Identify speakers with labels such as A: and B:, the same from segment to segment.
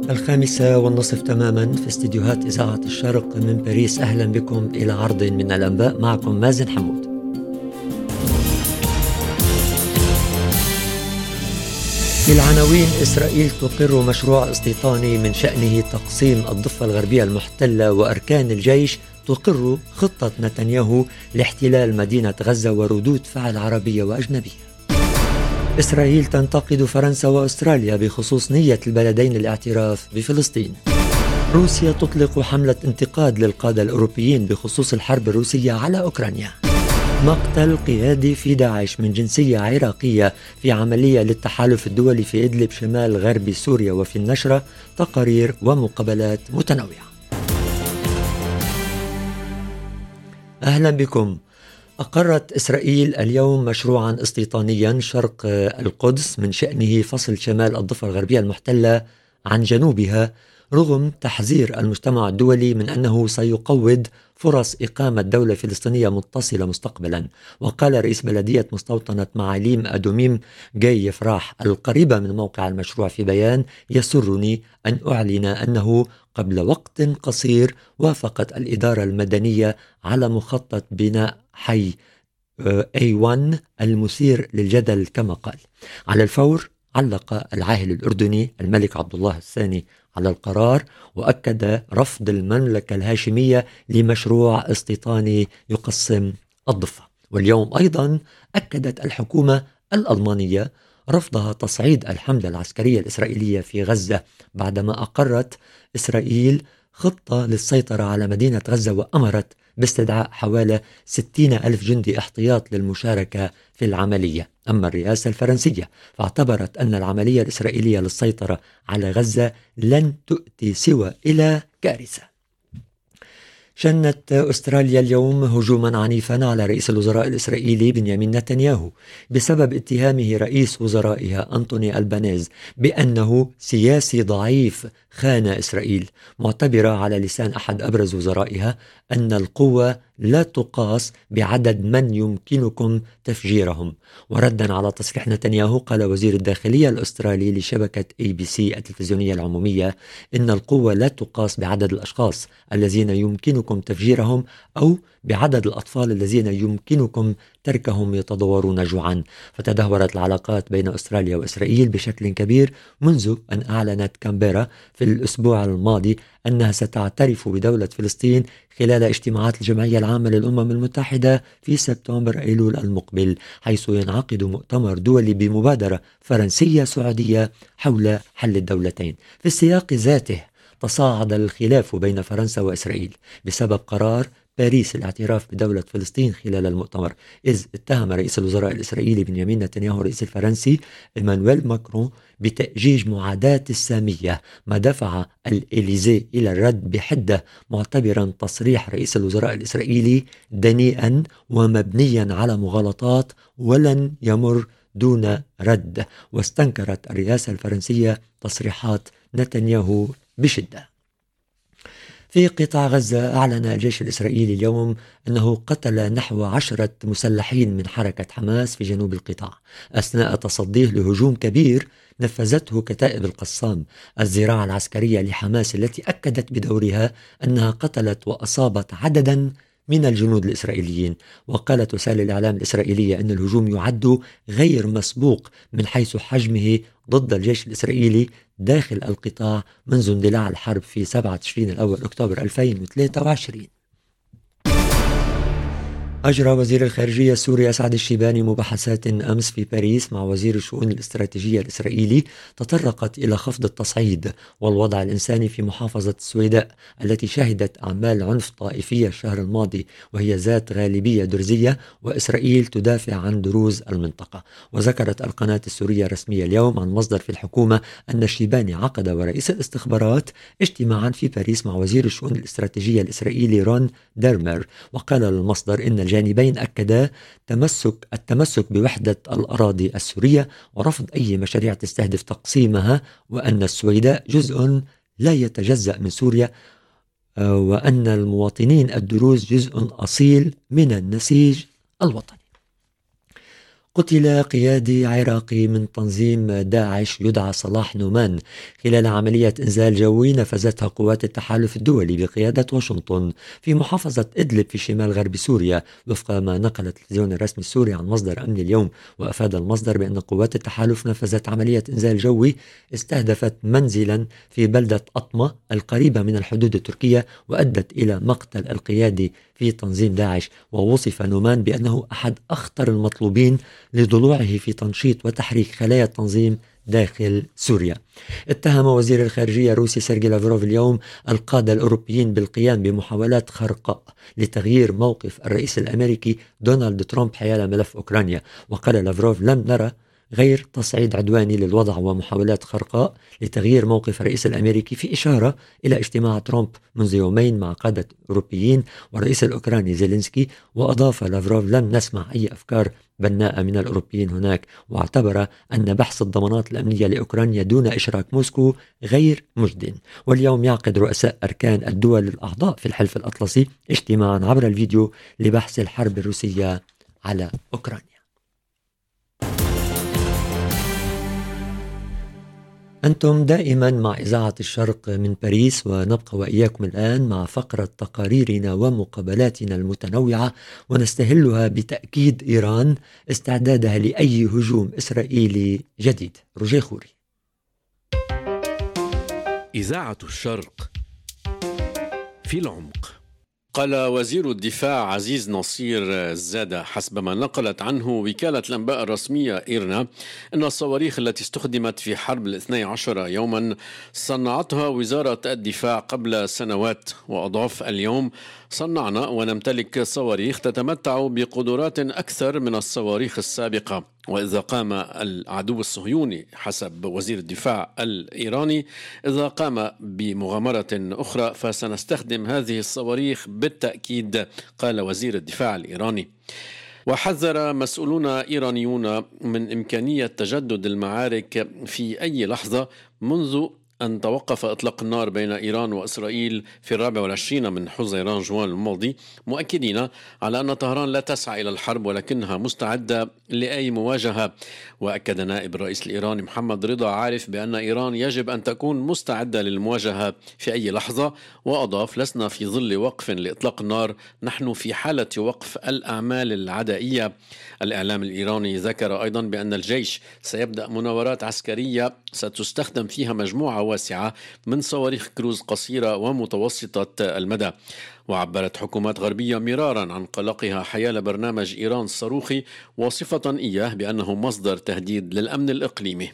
A: 5:30 تماما في استديوهات إذاعة الشرق من باريس. أهلا بكم إلى عرض من الأنباء، معكم مازن حمود. في العناوين: إسرائيل تقر مشروع استيطاني من شأنه تقسيم الضفة الغربية المحتلة، وأركان الجيش تقر خطة نتنياهو لاحتلال مدينة غزة وردود فعل عربية وأجنبية. إسرائيل تنتقد فرنسا وأستراليا بخصوص نية البلدين الاعتراف بفلسطين. روسيا تطلق حملة انتقاد للقادة الأوروبيين بخصوص الحرب الروسية على أوكرانيا. مقتل قيادي في داعش من جنسية عراقية في عملية للتحالف الدولي في إدلب شمال غرب سوريا، وفي النشرة تقارير ومقابلات متنوعة. أهلا بكم. أقرت إسرائيل اليوم مشروعا استيطانيا شرق القدس من شأنه فصل شمال الضفة الغربية المحتلة عن جنوبها، رغم تحذير المجتمع الدولي من أنه سيقوض فرص إقامة دولة فلسطينية متصلة مستقبلا. وقال رئيس بلدية مستوطنة معاليم أدوميم جاي يفراح القريبة من موقع المشروع في بيان: يسرني أن أعلن أنه قبل وقت قصير وافقت الإدارة المدنية على مخطط بناء حي A1 المثير للجدل. كما قال على الفور علق العاهل الأردني الملك عبد الله الثاني على القرار، وأكد رفض المملكة الهاشمية لمشروع استيطاني يقسم الضفة. واليوم أيضا أكدت الحكومة الألمانية رفضها تصعيد الحملة العسكرية الإسرائيلية في غزة، بعدما أقرت إسرائيل خطة للسيطرة على مدينة غزة، وأمرت باستدعاء حوالي 60,000 جندي احتياط للمشاركة في العملية. أما الرئاسة الفرنسية فاعتبرت أن العملية الإسرائيلية للسيطرة على غزة لن تؤتي سوى إلى كارثة. شنت أستراليا اليوم هجوما عنيفا على رئيس الوزراء الإسرائيلي بنيامين نتنياهو بسبب اتهامه رئيس وزرائها أنتوني ألبانيز بأنه سياسي ضعيف خان إسرائيل، معتبرة على لسان أحد أبرز وزرائها أن القوة لا تقاس بعدد من يمكنكم تفجيرهم. وردا على تصريح نتنياهو، قال وزير الداخلية الأسترالي لشبكة ABC التلفزيونية العمومية إن القوة لا تقاس بعدد الأشخاص الذين يمكنكم تفجيرهم أو بعدد الأطفال الذين يمكنكم تركهم يتضورون جوعا. فتدهورت العلاقات بين أستراليا وإسرائيل بشكل كبير منذ أن أعلنت كامبيرا في الأسبوع الماضي أنها ستعترف بدولة فلسطين خلال اجتماعات الجمعية العامة للأمم المتحدة في سبتمبر أيلول المقبل، حيث ينعقد مؤتمر دولي بمبادرة فرنسية سعودية حول حل الدولتين. في السياق ذاته تصاعد الخلاف بين فرنسا وإسرائيل بسبب قرار باريس الاعتراف بدولة فلسطين خلال المؤتمر، إذ اتهم رئيس الوزراء الإسرائيلي بنيامين نتنياهو الرئيس الفرنسي إيمانويل ماكرون بتأجيج معاداة السامية، ما دفع الإليزي إلى الرد بحدة، معتبرا تصريح رئيس الوزراء الإسرائيلي دنيئا ومبنيا على مغالطات ولن يمر دون رد. واستنكرت الرئاسة الفرنسية تصريحات نتنياهو بشدة. في قطاع غزة أعلن الجيش الإسرائيلي اليوم أنه قتل نحو 10 مسلحين من حركة حماس في جنوب القطاع أثناء تصديه لهجوم كبير نفذته كتائب القسام، الذراع العسكرية لحماس التي أكدت بدورها أنها قتلت وأصابت عددا من الجنود الإسرائيليين. وقالت وسائل الإعلام الإسرائيلية أن الهجوم يعد غير مسبوق من حيث حجمه ضد الجيش الإسرائيلي داخل القطاع منذ اندلاع الحرب في 7 تشرين الأول أكتوبر 2023. أجرى وزير الخارجية السوري أسعد الشيباني مباحثات أمس في باريس مع وزير الشؤون الاستراتيجية الإسرائيلي تطرقت إلى خفض التصعيد والوضع الإنساني في محافظة السويداء التي شهدت أعمال عنف طائفية الشهر الماضي، وهي ذات غالبية درزية، وإسرائيل تدافع عن دروز المنطقة. وذكرت القناة السورية الرسمية اليوم عن مصدر في الحكومة أن الشيباني عقد ورئيس الاستخبارات اجتماعا في باريس مع وزير الشؤون الاستراتيجية الإسرائيلي رون ديرمر. وقال المصدر إن الجانبين أكدا التمسك بوحدة الأراضي السورية ورفض أي مشاريع تستهدف تقسيمها، وأن السويداء جزء لا يتجزأ من سوريا، وأن المواطنين الدروز جزء أصيل من النسيج الوطني. قتل قيادي عراقي من تنظيم داعش يدعى صلاح نومان خلال عملية إنزال جوي نفذتها قوات التحالف الدولي بقيادة واشنطن في محافظة إدلب في شمال غرب سوريا، وفق ما نقل التلفزيون الرسمي السوري عن مصدر أمني اليوم. وأفاد المصدر بأن قوات التحالف نفذت عملية إنزال جوي استهدفت منزلا في بلدة أطمة القريبة من الحدود التركية، وأدت إلى مقتل القيادي في تنظيم داعش. ووصف نومان بأنه أحد أخطر المطلوبين لضلوعه في تنشيط وتحريك خلايا التنظيم داخل سوريا. اتهم وزير الخارجية الروسي سيرجي لافروف اليوم القادة الأوروبيين بالقيام بمحاولات خرقاء لتغيير موقف الرئيس الأمريكي دونالد ترامب حيال ملف أوكرانيا. وقال لافروف: لم نرى غير تصعيد عدواني للوضع ومحاولات خرقاء لتغيير موقف الرئيس الأمريكي، في إشارة إلى اجتماع ترامب منذ يومين مع قادة أوروبيين والرئيس الأوكراني زيلينسكي. وأضاف لافروف: لم نسمع أي أفكار بناءة من الأوروبيين هناك، واعتبر أن بحث الضمانات الأمنية لأوكرانيا دون إشراك موسكو غير مجد. واليوم يعقد رؤساء أركان الدول الأعضاء في الحلف الأطلسي اجتماعا عبر الفيديو لبحث الحرب الروسية على أوكرانيا. أنتم دائما مع إذاعة الشرق من باريس، ونبقى وإياكم الآن مع فقرة تقاريرنا ومقابلاتنا المتنوعة، ونستهلها بتأكيد إيران استعدادها لأي هجوم إسرائيلي جديد. روجيه خوري.
B: إذاعة الشرق في العمق. قال وزير الدفاع عزيز نصير الزادة حسب ما نقلت عنه وكالة الأنباء الرسمية إيرنا أن الصواريخ التي استخدمت في حرب 12 يوما صنعتها وزارة الدفاع قبل سنوات. وأضاف: اليوم صنعنا ونمتلك صواريخ تتمتع بقدرات أكثر من الصواريخ السابقة، وإذا قام العدو الصهيوني حسب وزير الدفاع الإيراني إذا قام بمغامرة أخرى فسنستخدم هذه الصواريخ بالتأكيد، قال وزير الدفاع الإيراني. وحذر مسؤولون إيرانيون من إمكانية تجدد المعارك في أي لحظة منذ أن توقف إطلاق النار بين إيران وإسرائيل في 24 من حزيران جوان الماضي، مؤكدين على أن طهران لا تسعى إلى الحرب ولكنها مستعدة لأي مواجهة. وأكد نائب الرئيس الإيراني محمد رضا عارف بأن إيران يجب أن تكون مستعدة للمواجهة في أي لحظة. وأضاف: لسنا في ظل وقف لإطلاق النار، نحن في حالة وقف الأعمال العدائية. الإعلام الإيراني ذكر أيضا بأن الجيش سيبدأ مناورات عسكرية ستستخدم فيها مجموعة واسعة من صواريخ كروز قصيرة ومتوسطة المدى. وعبرت حكومات غربية مرارا عن قلقها حيال برنامج إيران الصاروخي، وصفة إياه بأنه مصدر تهديد للأمن الإقليمي.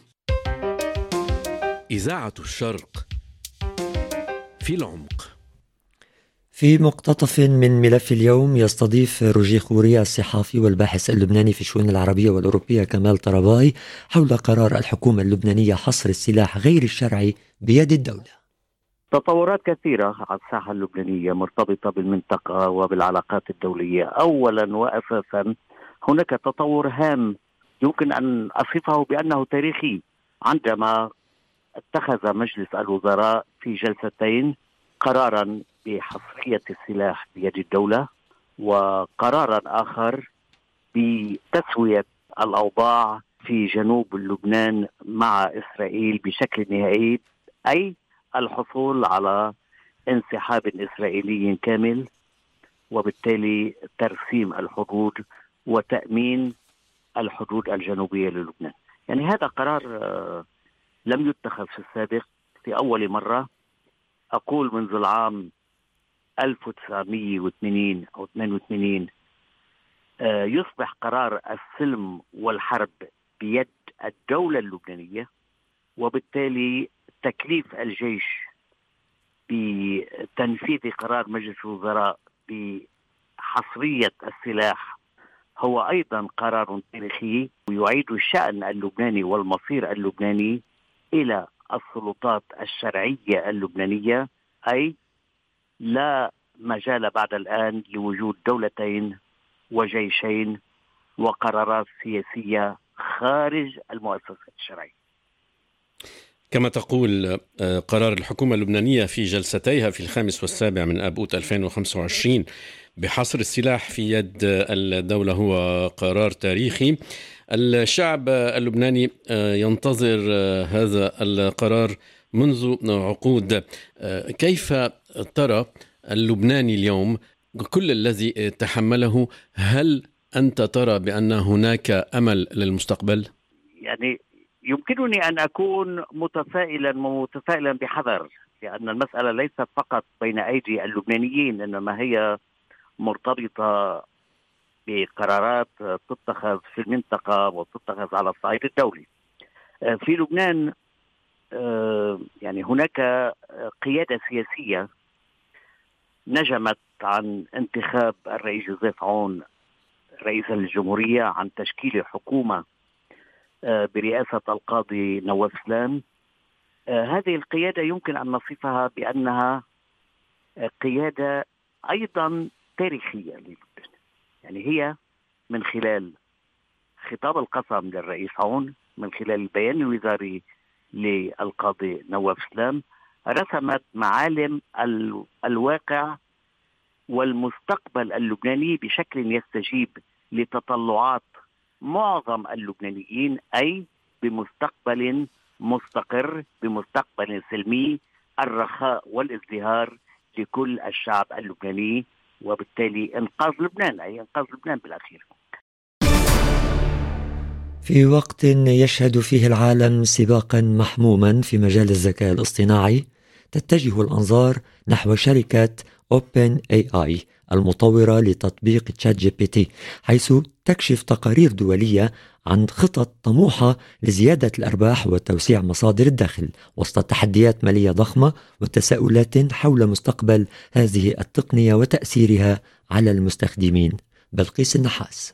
B: إذاعة الشرق في العمق.
A: في مقتطف من ملف اليوم يستضيف روجيه خوري الصحافي والباحث اللبناني في الشؤون العربية والأوروبية كمال طرباي حول قرار الحكومة اللبنانية حصر السلاح غير الشرعي بيد الدولة.
C: تطورات كثيرة على الساحة اللبنانية مرتبطة بالمنطقة وبالعلاقات الدولية. أولا وأساسا هناك تطور هام يمكن أن أصفه بأنه تاريخي، عندما اتخذ مجلس الوزراء في جلستين قرارا بحصرية السلاح بيد الدولة، وقرارا آخر بتسوية الأوضاع في جنوب لبنان مع إسرائيل بشكل نهائي، أي الحصول على انسحاب إسرائيلي كامل، وبالتالي ترسيم الحدود وتأمين الحدود الجنوبية للبنان. يعني هذا قرار لم يتخذ في السابق، في أول مرة أقول منذ العام 1980 أو 82 يصبح قرار السلم والحرب بيد الدولة اللبنانية، وبالتالي تكليف الجيش بتنفيذ قرار مجلس الوزراء بحصرية السلاح هو أيضا قرار تاريخي ويعيد الشأن اللبناني والمصير اللبناني إلى السلطات الشرعية اللبنانية، أي لا مجال بعد الآن لوجود دولتين وجيشين وقرارات سياسية خارج المؤسسات الشرعية.
B: كما تقول قرار الحكومة اللبنانية في جلستيها في 5 و7 من آبوت 2025 بحصر السلاح في يد الدولة هو قرار تاريخي. الشعب اللبناني ينتظر هذا القرار منذ عقود. كيف ترى اللبناني اليوم كل الذي تحمله؟ هل أنت ترى بأن هناك أمل للمستقبل؟
C: يعني يمكنني أن أكون متفائلا بحذر، لأن المسألة ليست فقط بين أيدي اللبنانيين، إنما هي مرتبطة بقرارات تتخذ في المنطقة وتتخذ على الصعيد الدولي. في لبنان يعني هناك قيادة سياسية نجمت عن انتخاب الرئيس جوزيف عون رئيس الجمهورية، عن تشكيل حكومة برئاسة القاضي نواف سلام. هذه القيادة يمكن أن نصفها بأنها قيادة أيضا تاريخية للبنان. يعني هي من خلال خطاب القسم للرئيس عون، من خلال البيان الوزاري للقاضي نواف سلام، رسمت معالم الواقع والمستقبل اللبناني بشكل يستجيب لتطلعات معظم اللبنانيين، أي بمستقبل مستقر، بمستقبل سلمي، الرخاء والازدهار لكل الشعب اللبناني، وبالتالي إنقاذ لبنان، أي إنقاذ لبنان بالأخير.
A: في وقت يشهد فيه العالم سباقا محموما في مجال الذكاء الاصطناعي، تتجه الأنظار نحو شركة OpenAI المطورة لتطبيق تشات جي بي تي، حيث تكشف تقارير دولية عن خطط طموحة لزيادة الأرباح وتوسيع مصادر الدخل، وسط تحديات مالية ضخمة وتساؤلات حول مستقبل هذه التقنية وتأثيرها على المستخدمين. بلقيس النحاس.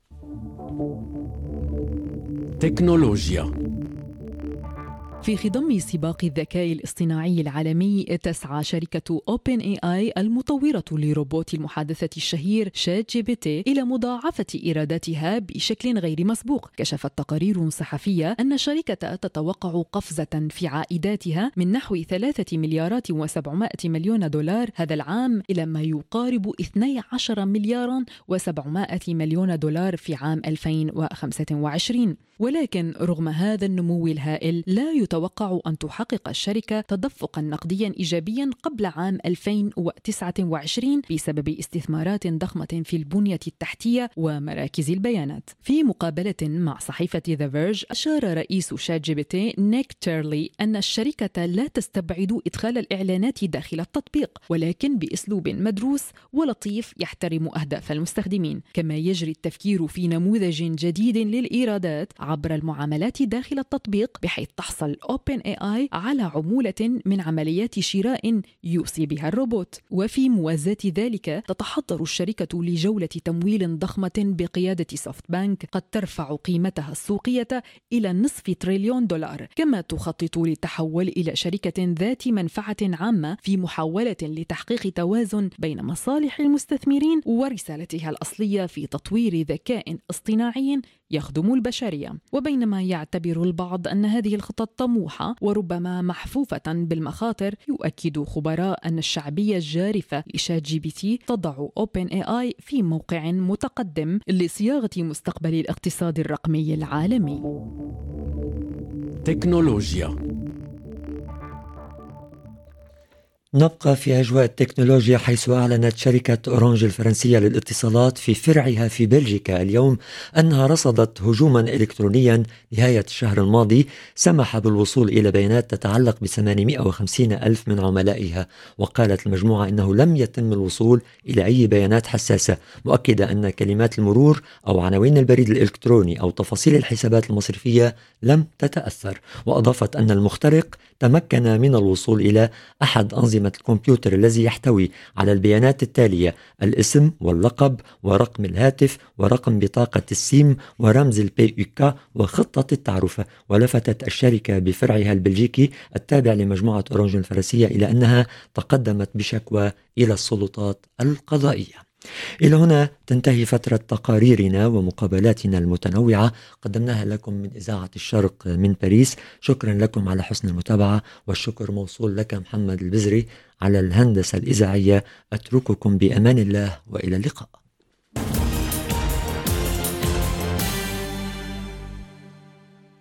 B: تكنولوجيا.
D: في خضم سباق الذكاء الاصطناعي العالمي، تسعى شركة OpenAI المطورة لروبوت المحادثة الشهير شات جي بي تي إلى مضاعفة إيراداتها بشكل غير مسبوق. كشفت تقارير صحفية أن الشركة تتوقع قفزة في عائداتها من نحو 3 مليارات و700 مليون دولار هذا العام إلى ما يقارب 12 مليارا و700 مليون دولار في عام 2025. ولكن رغم هذا النمو الهائل، لا يتوقع أن تحقق الشركة تدفقا نقديا إيجابيا قبل عام 2029 بسبب استثمارات ضخمة في البنية التحتية ومراكز البيانات. في مقابلة مع صحيفة The Verge، أشار رئيس شات جي بي تي نيك تيرلي أن الشركة لا تستبعد إدخال الإعلانات داخل التطبيق، ولكن بأسلوب مدروس ولطيف يحترم أهداف المستخدمين. كما يجري التفكير في نموذج جديد للإيرادات عبر المعاملات داخل التطبيق، بحيث تحصل OpenAI على عمولة من عمليات شراء يوصي بها الروبوت. وفي موازاة ذلك، تتحضر الشركة لجولة تمويل ضخمة بقيادة سوفت بانك قد ترفع قيمتها السوقية إلى نصف تريليون دولار. كما تخطط للتحول إلى شركة ذات منفعة عامة في محاولة لتحقيق توازن بين مصالح المستثمرين ورسالتها الأصلية في تطوير ذكاء اصطناعي يخدم البشرية. وبينما يعتبر البعض أن هذه الخطط طموحة وربما محفوفة بالمخاطر، يؤكد خبراء أن الشعبية الجارفة لشات جي بي تي تضع OpenAI في موقع متقدم لصياغة مستقبل الاقتصاد الرقمي العالمي.
B: تكنولوجيا.
A: نبقى في أجواء التكنولوجيا، حيث أعلنت شركة أورانج الفرنسية للاتصالات في فرعها في بلجيكا اليوم أنها رصدت هجوما إلكترونيا نهاية الشهر الماضي سمح بالوصول إلى بيانات تتعلق ب850 ألف من عملائها. وقالت المجموعة أنه لم يتم الوصول إلى أي بيانات حساسة، مؤكدة أن كلمات المرور أو عناوين البريد الإلكتروني أو تفاصيل الحسابات المصرفية لم تتأثر. وأضافت أن المخترق تمكن من الوصول إلى أحد أنظمة الكمبيوتر الذي يحتوي على البيانات التالية: الاسم واللقب ورقم الهاتف ورقم بطاقة السيم ورمز الPUK وخطة التعرفة. ولفتت الشركة بفرعها البلجيكي التابع لمجموعة أورانج الفرنسية إلى أنها تقدمت بشكوى إلى السلطات القضائية. إلى هنا تنتهي فترة تقاريرنا ومقابلاتنا المتنوعة قدمناها لكم من إذاعة الشرق من باريس. شكرا لكم على حسن المتابعة، والشكر موصول لك محمد البزري على الهندسة الإذاعية. أترككم بأمان الله وإلى اللقاء.